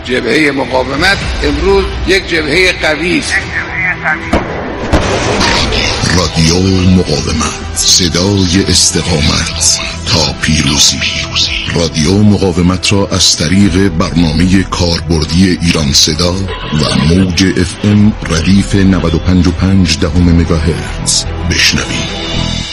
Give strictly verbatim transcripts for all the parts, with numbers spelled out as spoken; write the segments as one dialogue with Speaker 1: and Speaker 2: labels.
Speaker 1: جبهه مقاومت امروز یک جبهه قوی است.
Speaker 2: رادیو مقاومت، صدای استقامت تا پیروزی. رادیو مقاومت را از طریق برنامه کاربردی ایران صدا و موج اف ام ردیف نود و پنج و پنج دهم مگاهرتز بشنوید.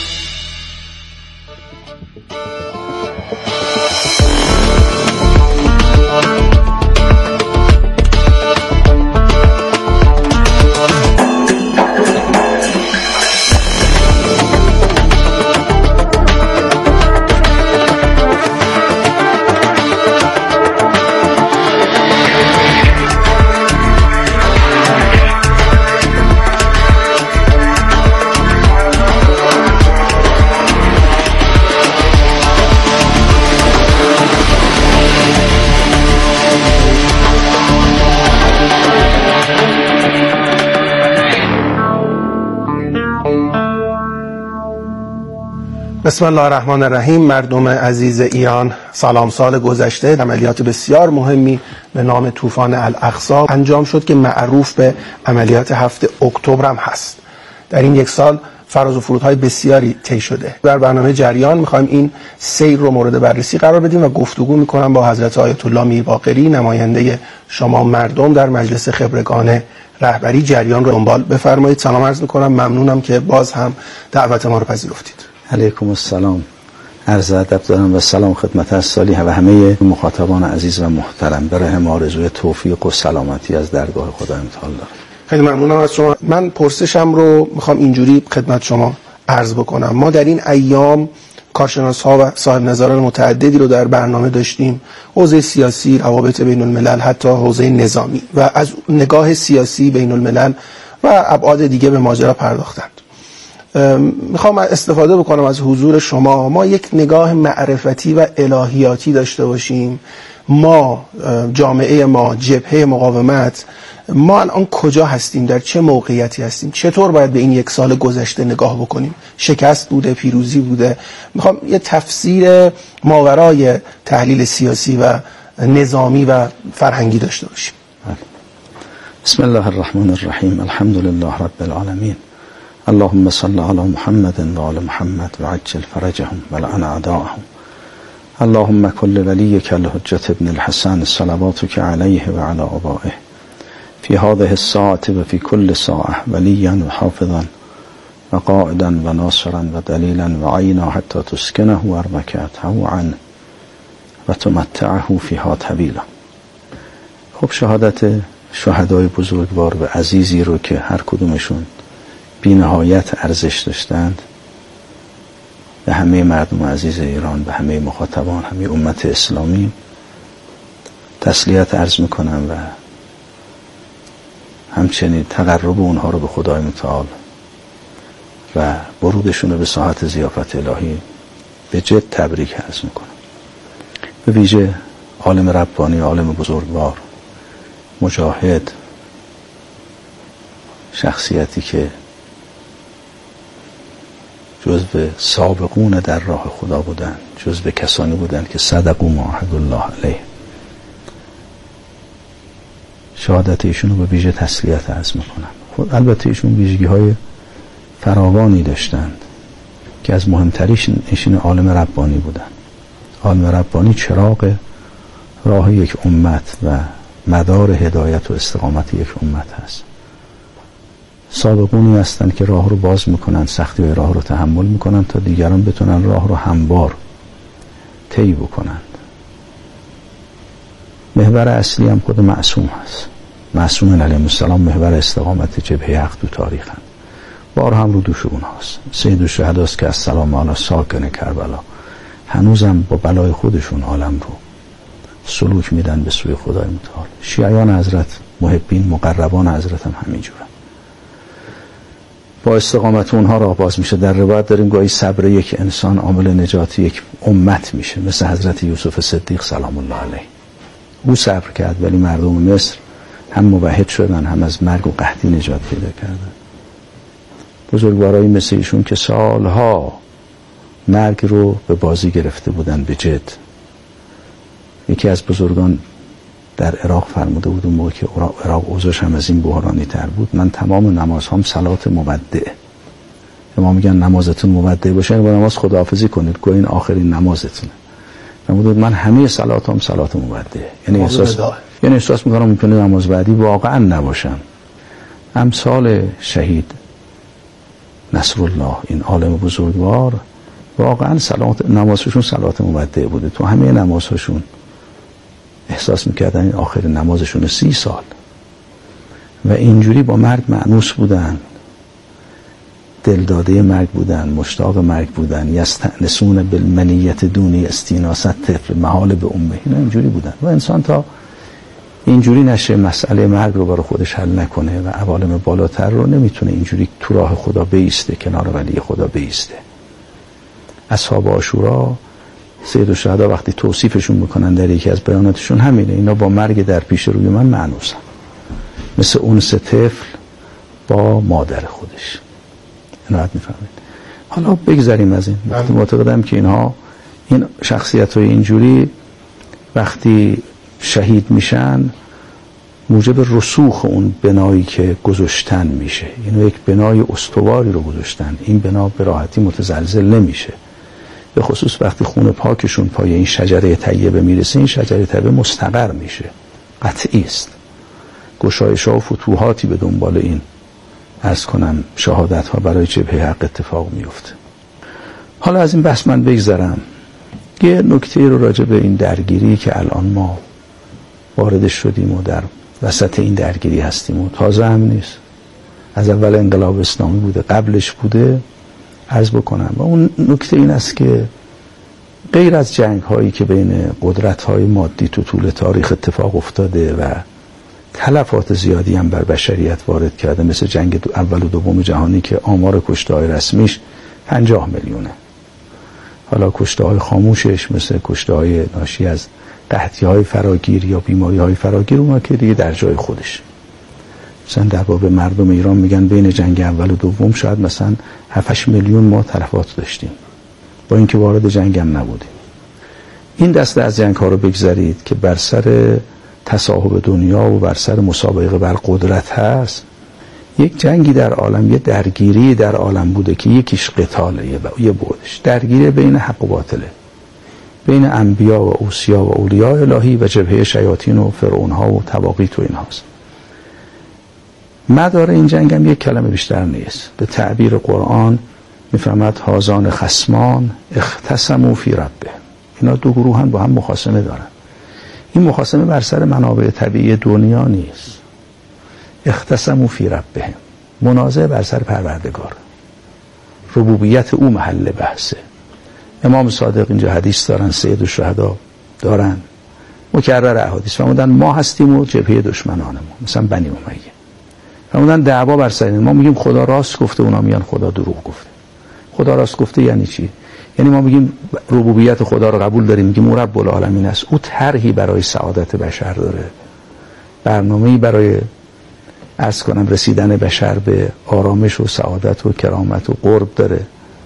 Speaker 3: بسم الله الرحمن الرحیم. مردم عزیز ایران، سلام. سال گذشته عملیات بسیار مهمی به نام طوفان الاقصی انجام شد که معروف به عملیات هفت اکتبر هم هست. در این یک سال فراز و فرودهای بسیاری طی شده. در برنامه جریان میخوایم این سیر رو مورد بررسی قرار بدیم و گفتگو میکنم با حضرت آیت الله میرباقری، نماینده شما مردم در مجلس خبرگان رهبری. جریان رو دنبال بفرمایید. سلام عرض میکنم، ممنونم که باز هم دعوت ما رو پذیرفتید.
Speaker 4: علیکم السلام، عرض ادب دارم و سلام خدمت از صالح و همه مخاطبان عزیز و محترم. برای هم آرزوی توفیق و سلامتی از درگاه خدای متعال دارم.
Speaker 3: خیلی ممنونم از شما. من پرسشم رو میخوام اینجوری خدمت شما عرض بکنم. ما در این ایام کارشناس ها و صاحب نظران متعددی رو در برنامه داشتیم، حوزه سیاسی، روابط بین الملل، حتی حوزه نظامی، و از نگاه سیاسی بین الملل و ابعاد دیگه به ماجرا پرداختند. میخوام استفاده بکنم از حضور شما، ما یک نگاه معرفتی و الهیاتی داشته باشیم. ما جامعه ما، جبهه مقاومت، ما الان کجا هستیم، در چه موقعیتی هستیم، چطور باید به این یک سال گذشته نگاه بکنیم؟ شکست بوده، پیروزی بوده؟ میخوام یه تفسیر ماورای تحلیل سیاسی و نظامی و فرهنگی داشته باشیم.
Speaker 4: بسم الله الرحمن الرحیم. الحمد لله رب العالمین. اللهم صل على محمد و آل محمد و عجل فرجهم و لعن اعداءهم. اللهم كل وليك الحجة ابن الحسن صلواتك عليه وعلى آبائه في هذه الساعة وفي كل ساعة وليا وحافظا وقائدا وناصرا ودليلا وعينا حتى تسكنه أرضك طوعا وتمتعه فيها طويلا. خب شهادت شهدای بزرگوار و عزیزی رو که هر کدومشون بی نهایت ارزش داشتند، به همه مردم عزیز ایران، به همه مخاطبان، همه امت اسلامی تسلیت عرض میکنم و همچنین تقرب اونها رو به خدای متعال و ورودشون رو به ساحت ضیافت الهی به جد تبریک عرض میکنم. به ویژه عالم ربانی، عالم بزرگوار، مجاهد، شخصیتی که جزو سابقون در راه خدا بودن، جزو کسانی بودن که صدقوا ما عهد الله علیه. شهادت ایشون رو به ویژه تسلیت عرض میکنم. خود البته ایشون ویژگی های فراوانی داشتند که از مهمتریش ایشون عالم ربانی بودن. عالم ربانی چراغ راه یک امت و مدار هدایت و استقامت یک امت هست. سابقونی هستند که راه رو باز میکنن، سختی های راه رو تحمل میکنن تا دیگران بتونن راه رو هموار طی بکنند. محور اصلی هم خود معصوم هست. معصوم علیه السلام محور استقامت جبهه حق تو تاریخ هم. بار هم رو دوش اون هست. سید الشهدا است که السلام علی ساکن کربلا، هنوزم با بلای خودشون عالم رو سلوک میدن به سوی خدای متعال. شیعیان حضرت، محبین، مقربان حضرت هم همینجوره. با استقامت اونها راه باز میشه. در روایت داریم گاهی صبر یک انسان عامل نجات یک امت میشه، مثل حضرت یوسف صدیق سلام الله علیه. او صبر کرد ولی مردم مصر هم موحد شدن، هم از مرگ و قحطی نجات پیدا کردن. بزرگوارایی مثل ایشون که سالها مرگ رو به بازی گرفته بودن به جد. یکی از بزرگان در عراق فرموده بود، اون موقع که عراق اوضاعش هم از این بحرانی تر بود، من تمام نمازهام صلات مودع. ما میگن نمازتون مودع باشه، با نماز خداحافظی کنید، گویا این آخرین نمازتونه. فرمود من همه صلاتام صلات مودع، یعنی احساس یعنی احساس میکنم ممکنه نماز بعدی واقعا نباشم. امثال شهید نصرالله، این عالم بزرگوار، واقعا صلات نمازشون صلات مودع بوده. تو همه نمازهاشون احساس میکردن این آخر نمازشون سی سال و اینجوری با مرگ مأنوس بودن، دلداده مرگ بودن، مشتاق مرگ بودن. یستأنسون بالمنیت دونی استیناست طفل محال به امه، اینا اینجوری بودن. و انسان تا اینجوری نشه مسئله مرگ رو برای خودش حل نکنه و عوالم بالاتر رو، نمیتونه اینجوری تو راه خدا بیسته، کنار ولی خدا بیسته. اصحاب عاشورا سید الشهدا وقتی توصیفشون میکنن در یکی از بیاناتشون همینه، اینا با مرگ در پیش روی من مأنوسن، مثل اونس طفل با مادر خودش. عنایت میفهمید. حالا بگذاریم از این. وقتی معتقدم که اینها این شخصیت های اینجوری وقتی شهید میشن موجب رسوخ اون بنایی که گذاشتن میشه. اینو یک بنای استواری رو گذاشتن، این بنا به راحتی متزلزل نمیشه. به خصوص وقتی خون پاکشون پای این شجره طیبه میرسه، این شجره طیبه مستقر میشه، قطعی است. گشایش ها و فتوحاتی به دنبال این عرض کنم شهادت ها برای جبهه حق اتفاق میفته. حالا از این بحث من بگذرم. یه نکته رو راجع به این درگیری که الان ما وارد شدیم و در وسط این درگیری هستیم و تازه هم نیست، از اول انقلاب اسلامی بوده، قبلش بوده، عرض بکنم. و اون نکته این است که غیر از جنگ هایی که بین قدرت های مادی تو طول تاریخ اتفاق افتاده و تلفات زیادی هم بر بشریت وارد کرده، مثل جنگ اول و دوم جهانی که آمار کشته های رسمیش پنجاه میلیونه، حالا کشته های خاموشش مثل کشته های ناشی از قحطی های فراگیر یا بیماری های فراگیر، اونا که دیگه در جای خودش. مثلا در باب مردم ایران میگن بین جنگ اول و دوم شاید مثلا هفت هشت میلیون ما تلفات داشتیم، با اینکه وارد جنگ هم نبودیم. این دسته از جنگ ها رو بگذارید که بر سر تصاحب دنیا و بر سر مسابقه بر قدرت هست. یک جنگی در عالم، یه درگیری در عالم بوده که یکیش قتاله، یه بودش درگیری بین حق و باطله، بین انبیا و اوصیا و اولیاء الهی و جبهه شیاطین و فرعون ها و طواغیت و این هاست. مدار این جنگ هم یک کلمه بیشتر نیست. به تعبیر قرآن میفهمد هازان خصمان اختصموا فی ربه، اینا دو گروه هم با هم مخاصمه دارن. این مخاصمه بر سر منابع طبیعی دنیا نیست. اختصموا فی ربه، منازعه بر سر پروردگار، ربوبیت او محل بحثه. امام صادق اینجا حدیث دارن، سید الشهدا دارن، مکرر احادیث فرمودن ما هستیم و جبهه دشمنانمون، مثلا بنی امیه. فرمودن دعوا بر سر، ما میگیم خدا راست گفته، اونا میگن خدا دروغ گفته. خدا راست گفته یعنی چی؟ یعنی ما میگیم ربوبیت خدا رو قبول داریم، میگیم او رب العالمین است، او طرحی برای سعادت بشر داره، برنامه‌ای برای عرض کنم رسیدن بشر به آرامش و سعادت و کرامت و قرب داره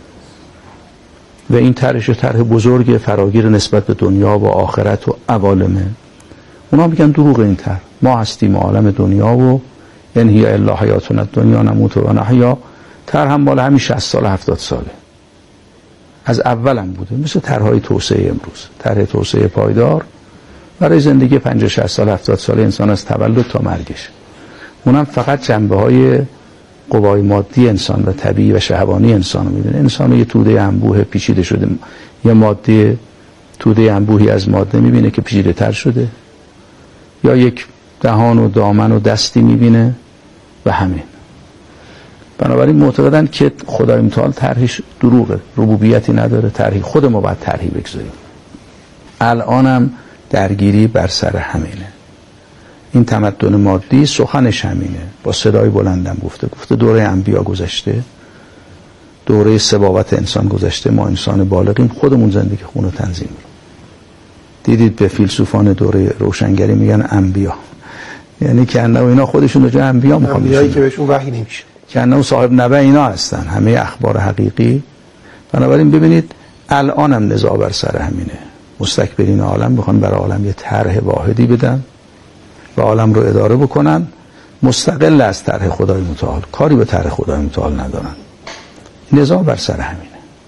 Speaker 4: و این طرحش طرح بزرگ فراگیر نسبت به دنیا و آخرت و عوالمه. اونا میگن دروغ این طرح، ما هستیم عالم دنیا و ان هی الا حیاتنا الدنیا نموت و نحیا. طرح هم مال همین شصت سال هفتاد ساله، از اولم بوده، مثل طرح‌های توسعه امروز، طرح توسعه پایدار برای زندگی پنجاه شصت سال هفتاد ساله انسان از تولد تا مرگش. اونم فقط جنبه‌های قوای مادی انسان و طبیعی و شهوانی انسان رو می‌بینه. انسان یه توده انبوه پیچیده شده، یه ماده توده انبوهی از ماده می‌بینه که پیچیده‌تر شده، یا یک دهان و دامن و دستی می‌بینه و همین. بنابراین معتقدن که خدای متعال طرحش دروغه، ربوبیتی نداره، طرحی خود ما باید طرحی بگذاریم. الانم درگیری بر سر همینه. این تمدن مادی سخنش همینه، با صدای بلندم گفته گفته دوره انبیا گذشته، دوره سباوت انسان گذشته، ما انسان بالغیم، خودمون زندگی خون و تنظیم رو. دیدید به فیلسوفان دوره روشنگری میگن انبیا، یعنی که انه اینا خودشون رو جای انبیا میخوان،
Speaker 3: انبیایی که بهشون وحی نمیشه،
Speaker 4: که انه صاحب نبع اینا هستن، همه اخبار حقیقی. بنابراین ببینید الانم نزاع بر سر همینه. مستکبرین عالم بخوان برای عالم یه طرح واحدی بدن و عالم رو اداره بکنن مستقل از طرح خدای متعال، کاری به طرح خدای متعال ندارن. نظام بر سر همینه.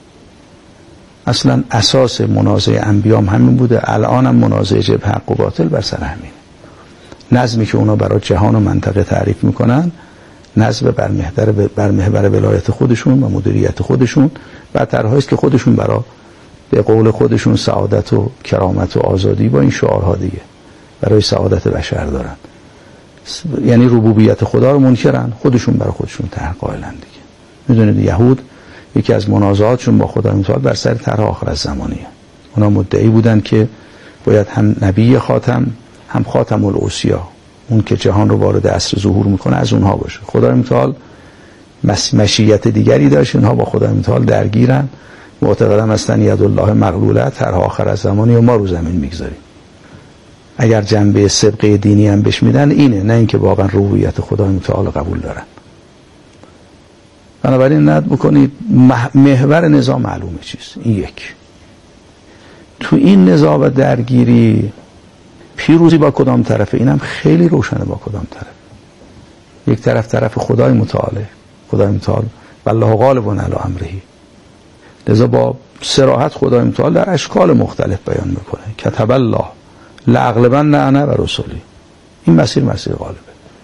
Speaker 4: اصلا اساس منازعه انبیام همین بوده، الان هم منازعه جبهه حق و باطل بر سر همینه. نظمی که اونا برای جهان و منطقه تعریف میکنن نظم بر محور بر محور ولایت خودشون و مدیریت خودشون و طرحهایی است که خودشون برای به قول خودشون سعادت و کرامت و آزادی با این شعارها دیگه برای سعادت بشر دارن. یعنی ربوبیت خدا رو منکرن، خودشون برای خودشون طرح قائلن دیگه. میدونید یهود یکی از منازعاتشون با خدای متعال بر سر طرح آخر الزمانیه. اونا مدعی بودن که باید هم نبی خاتم هم خاتم الاوصیا، اون که جهان رو وارد عصر ظهور میکنه، از اونها باشه. خدای متعال مشیت دیگری داشت، اینها با خدای متعال درگیرن، معتقدن هستن ید الله مغلوله، طرح آخر الزمانی و ما رو زمین میگذاریم. اگر جنبه سبقه دینی هم بهش میدن اینه، نه اینکه واقعا ربوبیت خدای متعال قبول دارن. بنابراین ند بکنید محور نظام معلومه چیست. این یک. تو این نزاع و درگیری پیروزی با کدام طرفه؟ اینم خیلی روشنه با کدام طرف. یک طرف طرف خدای متعاله، خدای متعال والله غالب علی امره، لذا با صراحت خدای متعال در اشکال مختلف بیان میکنه کتب الله لاغلبن انا و رسولی. این مسیر مسیر غالبه.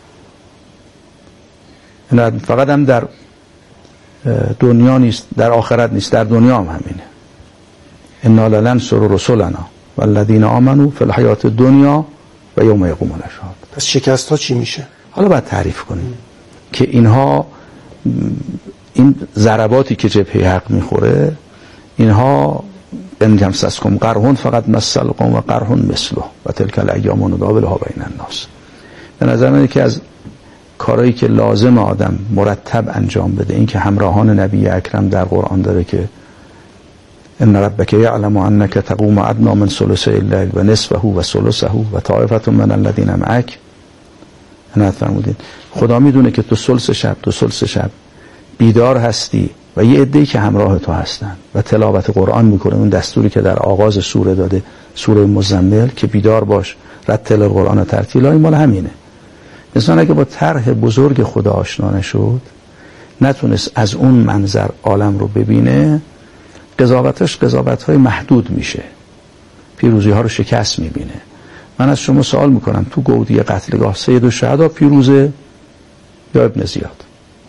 Speaker 4: این فقط هم در دنیا نیست، در آخرت نیست، در دنیا هم همینه. انا لننصر رسولنا والذین آمنوا فی الحیات الدنیا و یوم یقوم الاشهاد.
Speaker 3: پس شکست ها چی میشه؟
Speaker 4: حالا باید تعریف کنیم که اینها، این ضرباتی که جبهه حق میخوره، اینها ان یمسسکم قرح فقط مس القوم و قرح مثله و تلک الایام نداولها بین الناس. به نظر من یکی از کارهایی که لازم آدم مرتب انجام بده این که همراهان نبی اکرم در قرآن داره که ان ربک یعلم انک تقوم ادنی من ثلثی الليل و نصفه و ثلثه و طائفه من الذین معک. انا فرمودین خدا میدونه که تو ثلث شب تو ثلث شب بیدار هستی و یه عده‌ای که همراه تو هستن و تلاوت قرآن میکنه. اون دستوری که در آغاز سوره داده، سوره مزمل، که بیدار باش رتل القرآن ترتیلا، این مال همینه. انسان اگه با طرح بزرگ خدا آشنا نشد، نتونست از اون منظر عالم رو ببینه، قضاوتش قضاوت‌های محدود میشه، پیروزی ها رو شکست میبینه. من از شما سوال میکنم تو گودی قتلگاه سید الشهدا پیروزه یا ابن زیاد؟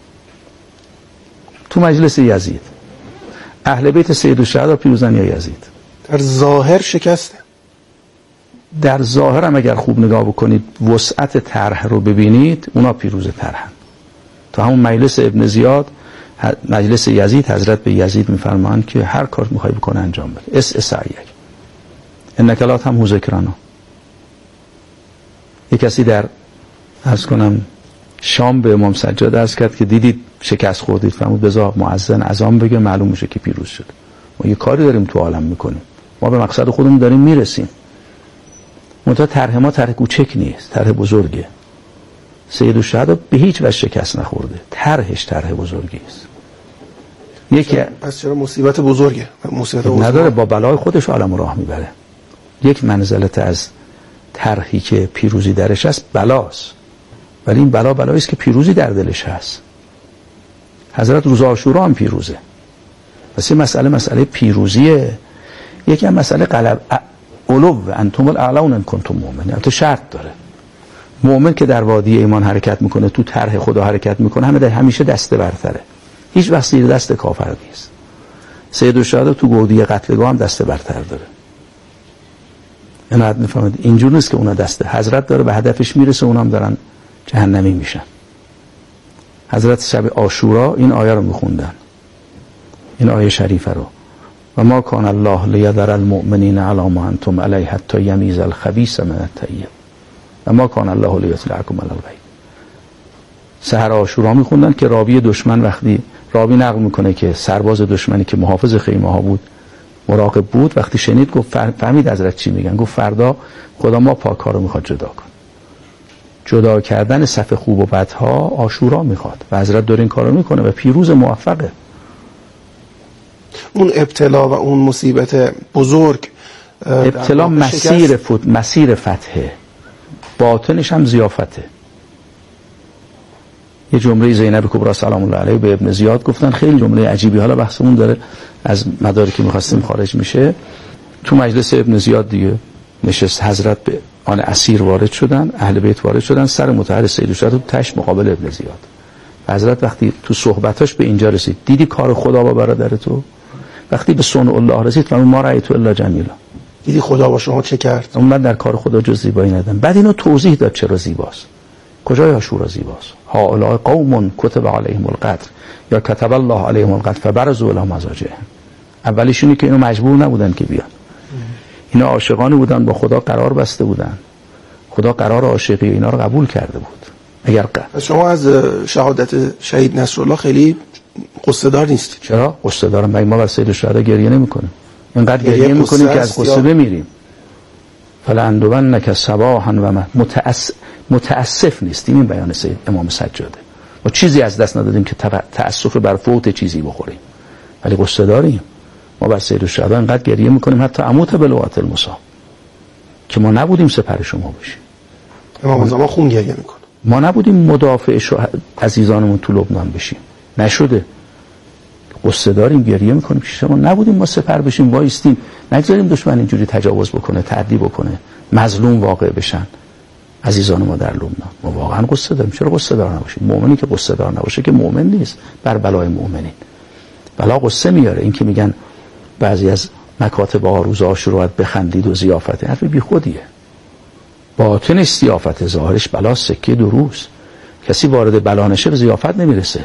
Speaker 4: تو مجلس یزید اهل بیت سید الشهدا پیروزن یا یزید؟
Speaker 3: در ظاهر شکسته.
Speaker 4: در ظاهر هم اگر خوب نگاه بکنید، وسعت طرح رو ببینید، اونا پیروز طرحن. تو همون مجلس ابن زیاد، مجلس یزید، حضرت به یزید میفرمان که هر کار میخوای بکنه انجام بده، اس اسعیک انک لا تمحو ذکرنا. یک کسی در عرض کنم شام به امام سجاد عرض کرد که دیدید شکست خوردید، فرمود بذار مؤذن اذان بگه معلوم میشه که پیروز شد. ما یه کاری داریم تو عالم میکنیم، ما به مقصد خودمون داریم میرسیم. منتها طرح ما طرح کوچک نیست، طرح بزرگه. سید الشهدا به هیچ وجه شکست نخورده، طرحش طرح بزرگی است. یکی
Speaker 3: پس چرا مصیبت بزرگه؟ مصیبت
Speaker 4: نداره، با بلای خودش عالم راه میبره. یک منزلت از طرحی که پیروزی درش هست بلاست، ولی این بلا بلایی است که پیروزی در دلش هست. حضرت روز عاشورا هم پیروزه. پس این مسئله مسئله پیروزیه. یکی هم مسئله غلب علو انتم الاعلون ان کنتم مؤمنین. تو شرط داره. مؤمن که در وادی ایمان حرکت میکنه، تو طرح خدا حرکت میکنه، همه در همیشه دسته برتره. هیچ وقت زیر دست کافر نیست. سید الشهدا تو گودی قتلگاه هم دسته برتر داره. اینا نفهمید اینجور نیست که اونا دسته حضرت داره به هدفش میرسه، اونا هم دارن جهنمی میشن. حضرت شب عاشورا این آیه رو میخوندن، این آیه شریفه رو، و ما کان الله لیذر المؤمنین علی ما انتم علیه حتی یمیز الخبیث من الطیب و ما کان الله لیطلعکم علی الغیب. سحر عاشورا میخوندن که راوی دشمن وقتی راوی نقل میکنه که سرباز دشمنی که محافظ خیمه ها بود، مراقب بود، وقتی شنید گفت فهمید حضرت چی میگن، گفت فردا خدا ما پاک ها رو میخواد جدا کن. جدا کردن صف خوب و بدها عاشورا میخواد و حضرت داره این کارو میکنه و پیروز موفقه.
Speaker 3: اون ابتلا و اون مصیبت بزرگ،
Speaker 4: ابتلا مسیر فت مسیر فتحه. باطنش هم ضیافته. یه جمله زینب کبرا سلام الله علیه به ابن زیاد گفتن، خیلی جمله عجیبی، حالا بحثمون داره از مدارکی می‌خواستیم خارج میشه. تو مجلس ابن زیاد دیگه نشست، حضرت به آن اسیر وارد شدن، اهل بیت وارد شدن، سر متحر سید شد تو تش مقابل ابن زیاد. حضرت وقتی تو صحبتاش به اینجا رسید، دیدی کار خدا با برادر تو؟ وقتی به صنع الله رسید، فرمود ما رأیت الا جمیلا،
Speaker 3: دیدی خدا با شما چه کرد؟
Speaker 4: من در کار خدا جز زیبایی ندیدم. بعد اینو توضیح داد چرا زیباست. کجای عاشورا زیباست؟ هؤلاء قوم کتب علیهم القتل یا کتب الله علیهم القتل فبرزوا الی مضاجعهم. اولیش اینه که اینو مجبور نبودن که بیان، اینا عاشقانی بودن، با خدا قرار بسته بودن، خدا قرار عاشقی اینا رو قبول کرده بود. اگر ق...
Speaker 3: شما از شهادت شهید نصرالله خیلی قصه دار نیست.
Speaker 4: چرا قصه دارم؟ ما بر سید الشهدا گریه نمی‌کنیم، اینقدر گریه می‌کنیم که از قصه بمیریم. فلندونک صباحا و متأس... متاسف نیستیم. این بیان سید امام سجاده. ما چیزی از دست ندادیم که تأسف بر فوت چیزی بخوریم، ولی قصه داریم. ما بر سید الشهدا اینقدر گریه می‌کنیم حتی اموت بلوات المصاب که ما نبودیم سپر شما بشیم.
Speaker 3: امام زمان خون گریه می‌کنه.
Speaker 4: ما نبودیم مدافع شو... عزیزانمون تو لبنان بشیم، نشده. قصه داریم، گریه میکنیم که شما نبودیم ما سپر بشیم، وایستیم، نگذاریم دشمن اینجوری تجاوز بکنه، تعدی بکنه، مظلوم واقع بشن عزیزان ما در لبنان. ما واقعا قصه داریم. چرا قصه دار نباشیم؟ مؤمنی که قصه دار نباشه که مؤمن نیست. بر بلای مؤمنین بلا قصه میاره. این که میگن بعضی از مکاتب روز عاشورا بخندید و ضیافت، حرف بیخودیه. باطنش ضیافت، ظاهرش بلا سکه دو روز. کسی وارد بلا نشه به ضیافت نمیرسه.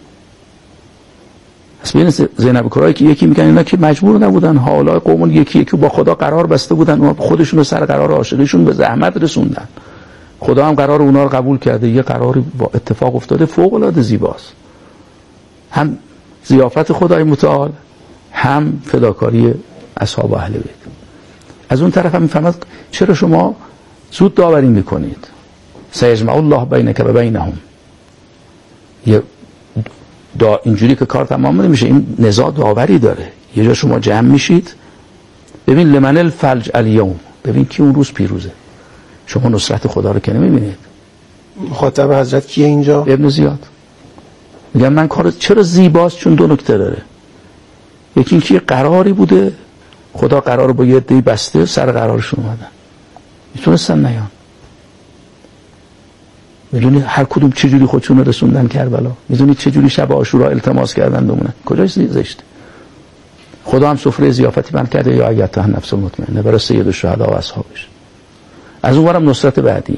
Speaker 4: ببین زینب کبرا که یکی میگن اینا که مجبور نبودن، حالا قومون یکی یکی با خدا قرار بسته بودن، اونا خودشون رو سر قرار عاشقیشون به زحمت رسوندن، خدا هم قرار اونا رو قبول کرده، یه قراری با اتفاق افتاده فوق العاده زیباست. هم ضیافت خدای متعال، هم فداکاری اصحاب اهل بیت. از اون طرف هم میفهمد چرا شما زود داوری میکنید. سیجمع الله بینک و بینهم. یه دا اینجوری که کار تمام نمیشه، این نزاع داوری داره. یه جا شما جمع میشید، ببین لمن الفلج الیوم، ببین کی اون روز پیروزه. شما نصرت خدا رو که نمیبینید.
Speaker 3: مخاطب حضرت کیه اینجا؟
Speaker 4: ابن زیاد. میگم من کار چرا زیباست؟ چون دو نکته داره. یکی اینکه قراری بوده، خدا قرار با یه عده‌ای بسته، سر قرارشون اومدن، میتونستن نیان. میدونی هر کدوم چه جوری خودشون رسوندن کربلا، میدونی چه جوری شب عاشورا التماس کردن بمونن، کجاش زشته. خدا هم سفره ضیافتی بند کرده یا ایتها نفس مطمئنه برای سید الشهدا و اصحابش. از اون ورم نصرت بعدیه.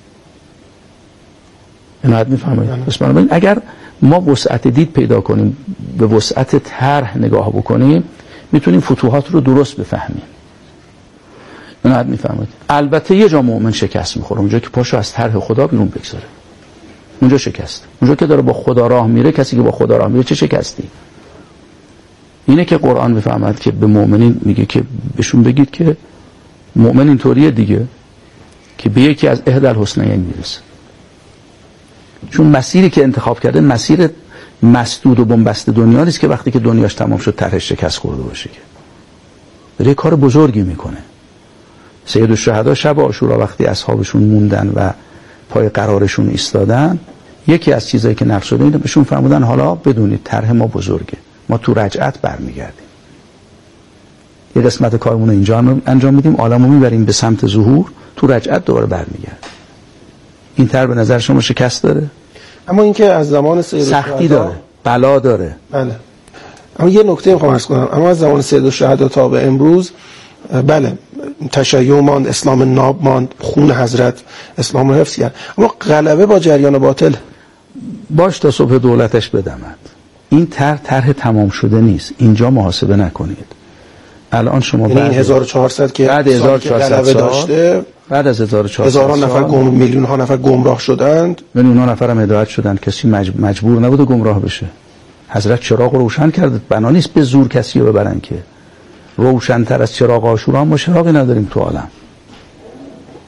Speaker 4: عنایت میفهمید؟ پس بنابراین اگر ما وسعت دید پیدا کنیم، به وسعت طرح نگاه بکنیم، میتونیم فتوحات رو درست بفهمیم. عنایت میفهمید؟ البته یه جا مؤمن شکست میخوره، اونجا که پاشو از طرح خدا بیرون بگذاره، اونجا شکست. اونجا که داره با خدا راه میره، کسی که با خدا راه میره چه شکستی؟ اینه که قرآن میفهمد که به مؤمنین میگه که بهشون بگید که مؤمن اینطوریه دیگه، که به یکی از احد الحسنیین میرسه. چون مسیری که انتخاب کرده مسیر مسدود و بنبست دنیا نیست که وقتی که دنیاش تمام شد طرحش شکست خورده باشه، که داره کار بزرگی میکنه. سید الشهدا شب عاشورا وقتی اصحابشون موندن و پای قرارشون ایستادن، یکی از چیزایی که نقش شده اینه بهشون فرمودن حالا بدونید طرح ما بزرگه، ما تو رجعت برمیگردیم، یه قسمت کارمون رو اینجا انجام میدیم، عالمو میبریم به سمت ظهور، تو رجعت دوباره برمیگردیم. این طرح به نظر شما شکست داره؟
Speaker 3: اما اینکه از زمان سید
Speaker 4: سختی داره، بلا داره.
Speaker 3: بله. اما یه نکته میخوام عرض کنم، اما از زمان سید الشهدا تا به امروز بله تشیع ماند، اسلام ناب ماند، خون حضرت اسلام رو حفظ کرد، اما غلبه با جریان باطل.
Speaker 4: باش تا صبح دولتش بدمد. این طرح طرح تمام شده نیست، اینجا محاسبه نکنید. الان شما
Speaker 3: بعد این هزار و چهارصد که
Speaker 4: بعد هزار و چهارصد سال داشته، بعد از هزار و چهارصد
Speaker 3: هزاران نفر گم، میلیون ها نفر گمراه شدند،
Speaker 4: میلیون ها نفر هم هدایت شدند، کسی مجبور نبوده گمراه بشه. حضرت چراغ روشن کرد، بنا نیست به زور کسی رو ببرن که. روشن‌تر از چراغ عاشورا ما چراغی نداریم تو عالم.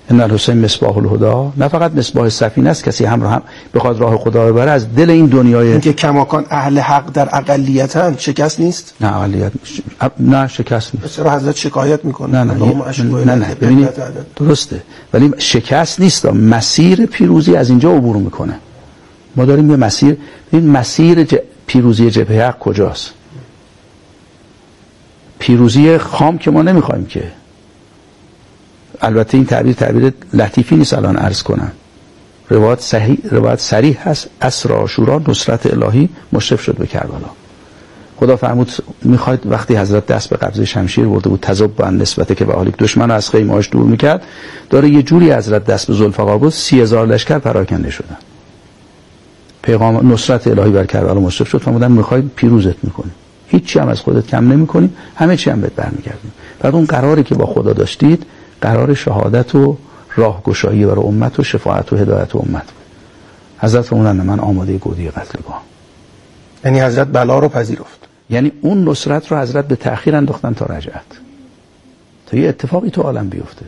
Speaker 4: ان الحسین مصباح الهدی، نه فقط مصباح سفینه است، کسی هم, هم بخواد راه خدا ببره از دل این دنیای
Speaker 3: اینکه کماکان اهل حق در اقلیتن شکست نیست؟
Speaker 4: نه اقلیت نه شکست نیست.
Speaker 3: چرا حضرت شکایت میکنه؟
Speaker 4: نه نه نه, نه. ببینید درسته، ولی شکست نیست، مسیر پیروزی از اینجا عبور میکنه. ما داریم یه مسیر، ببین مسیر ج... پیروزی جبهه حق کجاست؟ پیروزی خام که ما نمیخوایم که، البته این تعبیر تعبیر لطیفی نیست الان عرض کنم. روایت صحیح روایت صریح هست عصر عاشورا نصرت الهی مشرف شد به کربلا. خدا فرمود میخواید، وقتی حضرت دست به قبضه شمشیر برده بود تذاب با نسبته که به حالی دشمن از خیمه‌اش دور میکرد، داره یه جوری حضرت دست به ذوالفقار بود سی هزار لشکر پراکنده شدن. پیغام نصرت الهی بر کربلا مشرف شد، فرمودن میخواید پیروزت میکنیم، هیچی هم از خودت کم نمیکنیم، همه چی هم بهت برمیگردیم. بعد اون قراری که با خدا داشتید قرار شهادت و راهگشایی برای امت و شفاعت و هدایت و امت بود. حضرت فرمودن من آماده گودی قتلگاه.
Speaker 3: یعنی حضرت بلا رو پذیرفت،
Speaker 4: یعنی اون نصرت رو حضرت به تأخیر انداختن تا رجعت، تا یه اتفاقی تو عالم بیفته.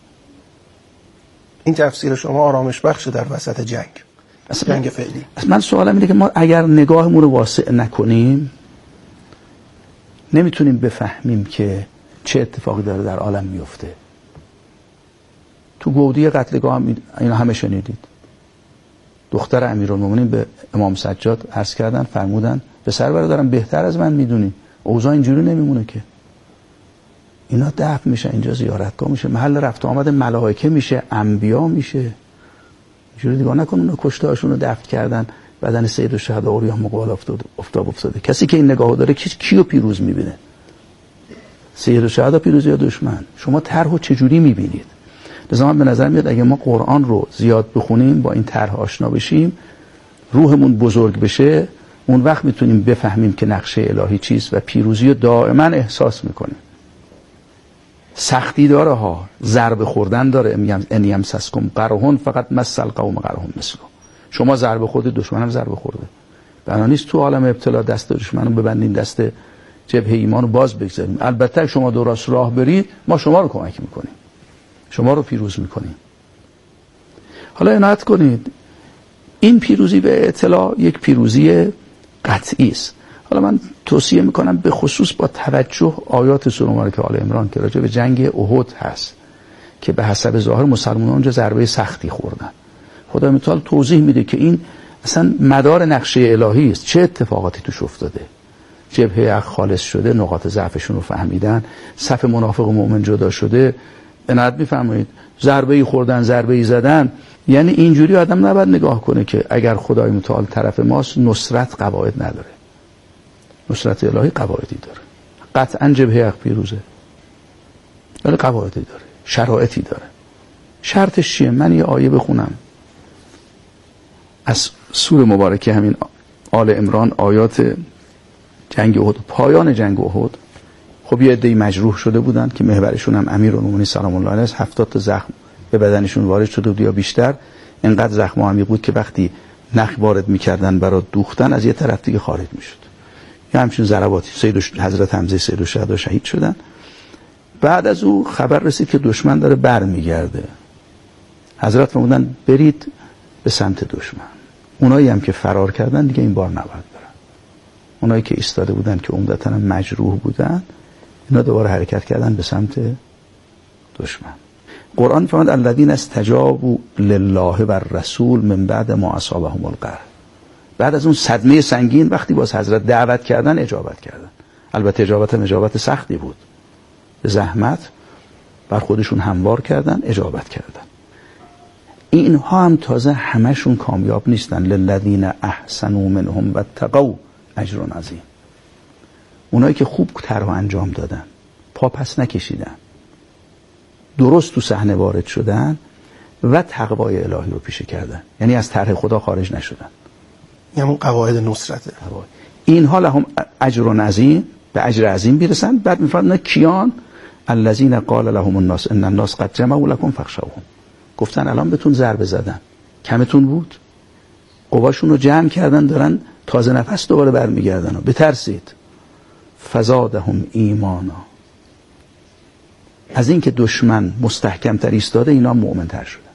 Speaker 3: این تفسیر شما آرامش بخش در وسط جنگ،
Speaker 4: اصلا
Speaker 3: جنگ فعلی.
Speaker 4: من سوالم اینه که ما اگر نگاهمون رو واسع نکنیم نمیتونیم بفهمیم که چه اتفاقی داره در عالم میفته. تو گودی قتلگاه هم اینا همه شنیدید. دختر امیرالمومنین به امام سجاد عرض کردن، فرمودن پسر برادرم بهتر از من میدونی، اوضاع اینجوری نمیمونه که. اینا دفن میشه، اینجا زیارتگاه میشه، محل رفت و آمد ملائکه میشه، انبیا میشه. اینجوری دیگه نکن اونا کشته‌هاشون رو دفن کردن، بدن سید الشهدا اوریان مقبال افتاده افتاد افتاده. کسی که این نگاهو داره کی کیو پیروز میبینه؟ سید الشهدا پیروز یا دشمن؟ شما طرحو چجوری میبینید؟ لذا من به نظر میاد اگه ما قرآن رو زیاد بخونیم، با این طرح آشنا بشیم، روحمون بزرگ بشه، اون وقت میتونیم بفهمیم که نقشه الهی چیست و پیروزی رو دائما احساس میکنیم. سختی داره ها، ضربه خوردن داره. ان یمسسکم قرحون فقط مس القوم قرحون مثله. شما ضربه خورده، دشمنم ضربه خورده. بنا نیست تو عالم ابتلا دست دشمنو ببندیم، دست جبهه ایمانو باز بگذاریم. البته شما درست راه برید، ما شما رو کمک میکنیم، شما رو پیروز میکنیم. حالا عنایت کنید این پیروزی به اطلاع یک پیروزی قطعی است. حالا من توصیه میکنم به خصوص با توجه آیات سوره مبارکه آل عمران که راجع به جنگ احد هست که به حسب ظاهر مسلمانان اونجا ضربه سختی خوردن. خدا متعال توضیح میده که این اصلا مدار نقشه الهی است، چه اتفاقاتی توش افتاده. جبهه حق خالص شده، نقاط ضعفشون رو فهمیدن، صف منافق و مؤمن جدا شده. عنایت میفرمایید ضربه ای خوردن، ضربه ای زدن. یعنی اینجوری آدم نباید نگاه کنه که اگر خدای متعال طرف ماست نصرت قواعد نداره. نصرت الهی قواعدی داره. قطعا جبهه حق پیروزه، ولی قواعدی داره، شرایطی داره. شرطش چیه؟ من یه آیه بخونم از سوره مبارکه همین آل عمران، آیات جنگ احد، پایان جنگ احد. خب یه عده‌ای مجروح شده بودن که محورشون هم امیرالمومنین سلام الله علیه هفتاد تا زخم به بدنشون وارد شده بود یا بیشتر. اینقدر زخم عمیق بود که وقتی نخ وارد می‌کردن برای دوختن از یه طرف دیگه خارج می‌شد. یا همچین ضرباتی. سید حضرت حمزه سید الشهدا شهید شدن. بعد از او خبر رسید که دشمن داره برمیگرده. حضرت فرمودن برید به سمت دشمن. اونایی هم که فرار کردن دیگه این بار نباید برن. اونایی که ایستاده بودن که عمدتاً مجروح بودن، اینا دوباره حرکت کردن به سمت دشمن. قرآن فرمود الذین استجابوا لله و الرسول من بعد ما اصابهم القرح. بعد از اون صدمه سنگین وقتی باز حضرت دعوت کردن اجابت کردن. البته اجابت هم اجابت سختی بود، به زحمت بر خودشون هموار کردن، اجابت کردن. اینها هم تازه همشون کامیاب نیستن. للذین احسنوا منهم واتقوا اجر عظیم. اونایی که خوب طرح انجام دادن، پا پس نکشیدن، درست تو صحنه وارد شدن و تقوای الهی رو پیشه کردن، یعنی از طرح خدا خارج نشدن،
Speaker 3: یعنی قواعد نصرته.
Speaker 4: اینها لهم اجر عظیم، به اجر عظیم برسن. بعد میفرمایند کیان؟ الذین قال لهم الناس ان الناس قد جمعوا لكم فاخشوهم. گفتن الان بهتون ضربه زدن، کمتون بود، قواشون رو جمع کردن، دارن تازه نفس دوباره برمیگردن. بترسید. فزادهم ایمانا. از اینکه دشمن مستحکم‌تر ایستاده اینا مؤمن‌تر شدن.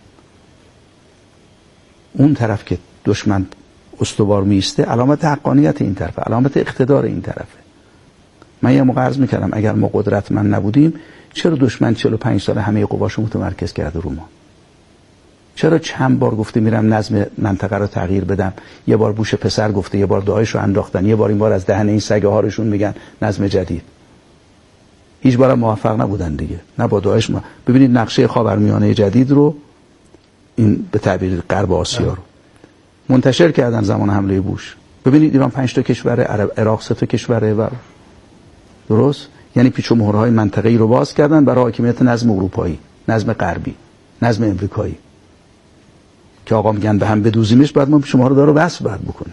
Speaker 4: اون طرف که دشمن استوار میسته علامت حقانیت این طرفه، علامت اقتدار این طرفه. من یه موقع عرض میکردم اگر ما قدرتمند نبودیم چرا دشمن چهل و پنج سال همه قواشو متمرکز کرده رو ما؟ چرا چند بار گفته میرم نظم منطقه رو تغییر بدم، یه بار بوش پسر گفته، یه بار دعایش رو انداختن، یه بار این بار از دهن این سگه هارشون میگن نظم جدید. هیچ بارم موفق نبودن دیگه. نه با داعش ما ببینید نقشه خاورمیانه جدید رو این به تعبیر غرب آسیا رو منتشر کردن زمان حمله بوش. ببینید ایران پنج تا کشور، عراق سه تا کشوره و درست، یعنی پیچ و مهرهای منطقه‌ای رو باز کردن برای حاکمیت نظم اروپایی، نظم غربی، نظم امریکایی که آقا میگن به هم بدوزیمش، بعد ما شما رو داره وصل بعد بکنه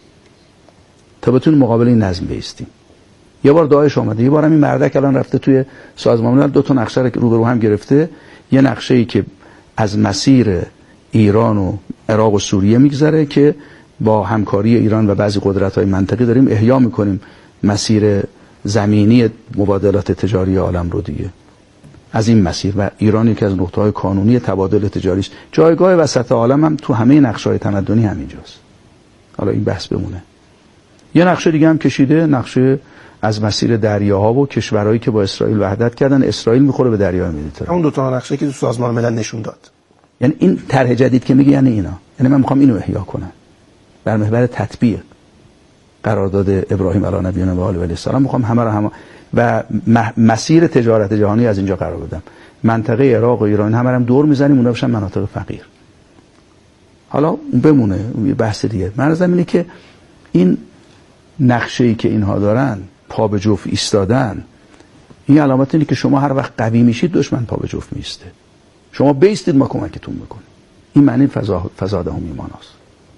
Speaker 4: تا بتون مقابل این نظم بیستیم. یه بار داعش اومده، یه بارم این مردک الان رفته توی سازمان ملل دو تا نقشه رو رو به رو هم گرفته، یه نقشه‌ای که از مسیر ایران و عراق و سوریه میگذره که با همکاری ایران و بعضی قدرت‌های منطقی داریم احیا میکنیم مسیر زمینی مبادلات تجاری عالم رو دیگه از این مسیر، و ایران یکی از نقطه‌های کانونی تبادل تجاری است. جایگاه وسط عالم هم تو همه نقشه‌های تمدنی همینجاست. حالا این بحث بمونه. یه نقشه دیگه هم کشیده، نقشه از مسیر دریاها و کشورهایی که با اسرائیل وحدت کردن، اسرائیل میخوره به دریای مدیترانه.
Speaker 3: اون دو تا نقشه که تو سازمان ملل نشون داد.
Speaker 4: یعنی این طرح جدید که میگه یعنی اینا، یعنی من میخوام اینو احیا کنم بر محور تطبیق قرارداد ابراهیم علی نبینا و آله السلام. میخوام همه رو هم و مسیر تجارت جهانی از اینجا قرار بدم. منطقه عراق و ایران همه رو هم دور میزنیم، اونا بشن مناطق فقیر. حالا اون بمونه، اون بحث دیگه. من اینه که این نقشه‌ای که اینها دارن، پا به جفت ایستادن، این علامت اینه که شما هر وقت قوی میشید دشمن پا به جفت میسته. شما بیستید ما کمکتون میکنیم. این معنی فضا فزادهم ایماناست.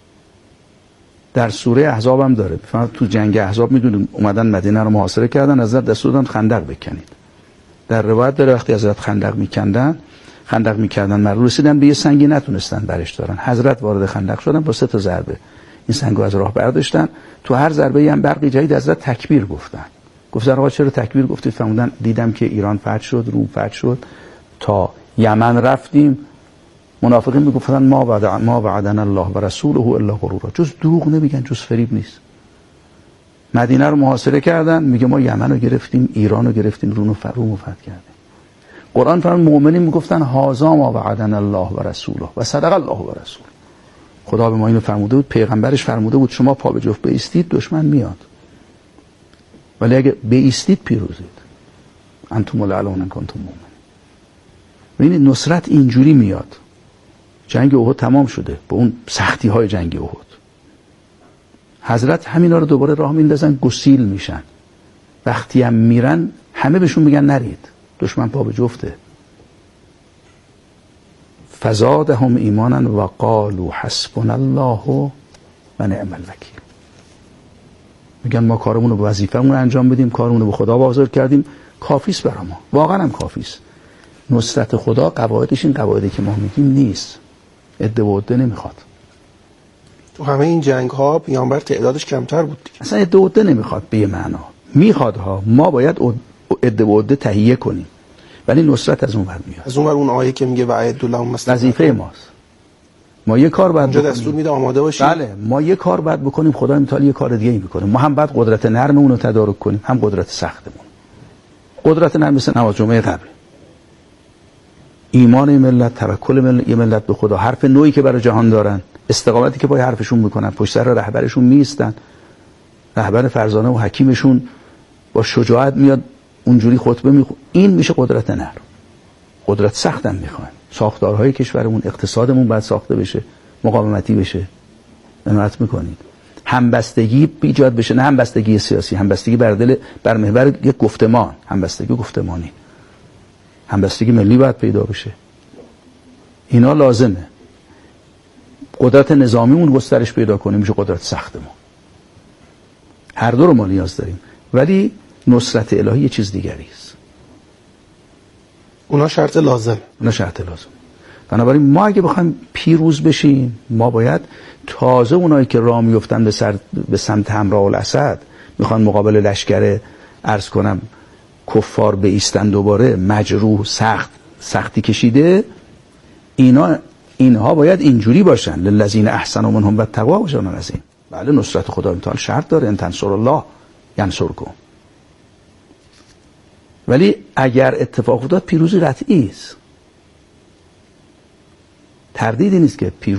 Speaker 4: در سوره احزاب هم داره. مثلا تو جنگ احزاب میدونید اومدن مدینه رو محاصره کردن، حضرت دستور دادن خندق بکنید. در روایت داره وقتی حضرت خندق میکندن، خندق میکردن، مرو رسیدن به یه سنگی نتونستن برش دارن. حضرت وارد خندق شدن با سه تا ضربه این سنگو از راه برداشتن. تو هر ضربه هم برقی جدید حضرت تکبیر گفتن. گفتن آقا چرا تکبیر گفتید؟ فرمودن دیدم که ایران فتح شد، روم فتح شد، تا یمن رفتیم منافقین میگفتن ما وعد ما وعدنا الله و رسوله الا غرورا، جز دروغ نمیگن، جز فریب نیست. مدینه رو محاصره کردن، میگه ما یمن رو گرفتیم، ایران رو گرفتیم، روم و روم فتح کردیم. قرآن فرمان مؤمنین میگفتن هذا ما وعدنا الله و رسوله و صدق الله و رسوله. خدا به ما اینو فرموده بود، پیغمبرش فرموده بود شما پا به جفت بایستید دشمن میاد، ولی اگه بایستید پیروزید. انتم الاعلون ان کنتم مؤمنین. ببینید نصرت اینجوری میاد. جنگ احد تمام شده با اون سختی های جنگ احد. حضرت همینا رو دوباره راه میندازن، گسیل میشن. وقتی هم میرن همه بهشون میگن نرید، دشمن پا به جفته. فزادهم ایمانا و قالوا حسبنا الله و نعم الوکیل. میگن ما کارمون رو به وظیفه‌مون انجام بدیم، کارمون رو به خدا واگذار کردیم، کافیست برای ما. واقعا هم کافیست. نصرت خدا قواعدش این قواعدی که ما میگیم نیست. عده و عده نمیخواد.
Speaker 3: تو همه این جنگ ها پیامبر تعدادش کمتر بود دیگه.
Speaker 4: اصلا عده و عده نمیخواد به معنا. میخواد ها، ما باید عده و عده تهیه کنیم. ولی نصرت از اون ور میاد.
Speaker 3: از اون ور اون آیه که میگه وعد لهم مستقیم
Speaker 4: وظیفه ماست. ما یه کار باید
Speaker 3: بکنیم. دستور میده آماده باشیم.
Speaker 4: بله، ما یه کار باید بکنیم، خدا امتحان یه کار دیگه میکنه. ما هم باید قدرت نرممون رو تدارک کنیم، هم قدرت سختمون. قدرت نرم مثل نماز جمعه قبل. ایمان ملت، توکل ملت, ملت به خدا، حرف نوعی که برای جهان دارن، استقامتی که پای حرفشون میکنن، پشت سر رهبرشون میستن، رهبر فرزانه و حکیمشون با شجاعت میاد اونجوری خطبه میخونه. این میشه قدرت نرم. قدرت سخت هم میخوان. ساختارهای کشورمون، اقتصادمون باید ساخته بشه، مقاومتی بشه. عنایت میکنید. همبستگی ایجاد بشه، نه همبستگی سیاسی، همبستگی بر دل بر محور یک گفتمان، همبستگی گفتمانی. همبستگی ملی باید پیدا بشه. اینا لازمه. قدرت نظامیمون گسترش پیدا کنیم، میشه قدرت سختمون. هر دو رو ما نیاز داریم. ولی نصرت الهی یه چیز دیگری است.
Speaker 3: اونا شرط لازم.
Speaker 4: اونا شرط لازم. بنابراین ما اگه بخوایم پیروز بشیم، ما باید تازه اونایی که راه میفتن به سر به سمت همراه الاسد، میخوان مقابل لشکر عرض کنم کفار بایستن دوباره، مجروح، سخت سختی کشیده، اینا اینها باید اینجوری باشن، للذین احسنوا منهم واتقوا اجر عظیم. بله نصرت خدا امتحان شرط داره، ان تنصر الله ینصرکم. ولی اگر اتفاق افتاد پیروزی قطعی است، تردیدی نیست که پیروزی